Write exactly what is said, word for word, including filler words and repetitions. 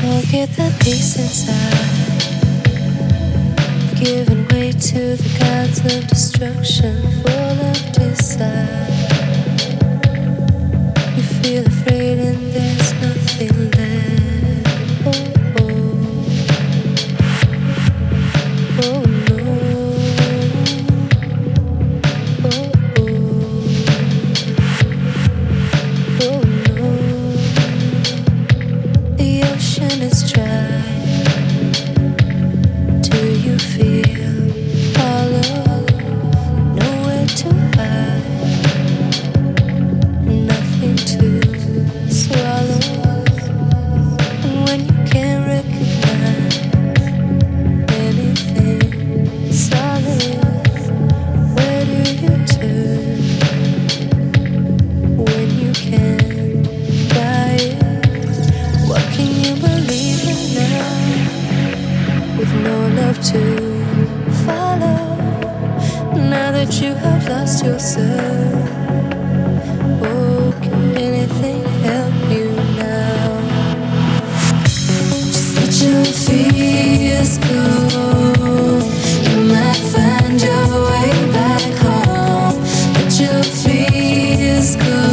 Forget the peace inside. Giving way to the gods of destruction, full of desire. You feel afraid and there's nothing left. Oh, oh. Oh no. Oh, oh. Oh no. The ocean is dry. Do you feel hollow? Nowhere to hide, nothing to swallow. And when you can't recognize anything solid, where do you turn when you can't buy it? What can you believe in now, with no love to follow? Now that you have lost yourself, oh, can anything help you now? Just let your fears go. You might find your way back home. Let your fears go.